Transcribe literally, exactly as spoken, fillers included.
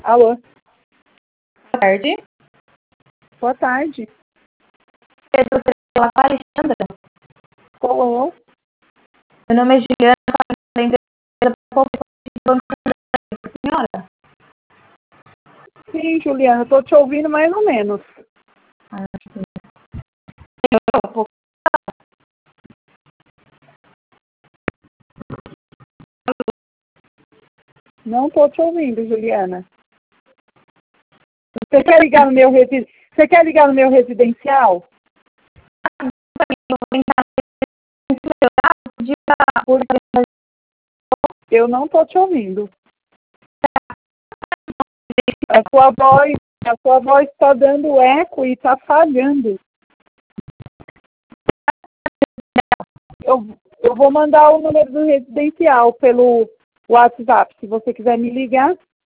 Alô? Boa tarde. Boa tarde. É do Pela Alexandra. Sou eu. Meu nome é Juliana, da empresa senhora. Sim, Juliana, estou te ouvindo mais ou menos. Ah, sim. Não estou te ouvindo, Juliana. Você quer ligar no meu resi... Você quer ligar no meu residencial? Eu não estou te ouvindo. A sua voz, a sua voz está dando eco e está falhando. Eu, eu vou mandar o número do residencial pelo WhatsApp, se você quiser me ligar.